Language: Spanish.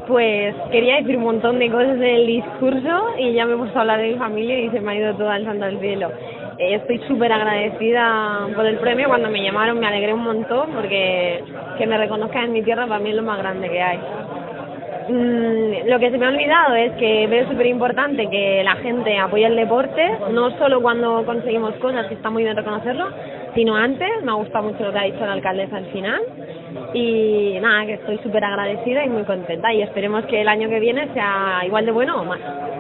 Pues quería decir un montón de cosas del discurso y ya me he puesto a hablar de mi familia y se me ha ido todo al santo al cielo. Estoy súper agradecida por el premio. Cuando me llamaron me alegré un montón porque que me reconozcan en mi tierra para mí es lo más grande que hay. Lo que se me ha olvidado es que veo súper importante que la gente apoye el deporte, no solo cuando conseguimos cosas, que está muy bien reconocerlo, sino antes. Me ha gustado mucho lo que ha dicho la alcaldesa al final y nada, que estoy súper agradecida y muy contenta y esperemos que el año que viene sea igual de bueno o más.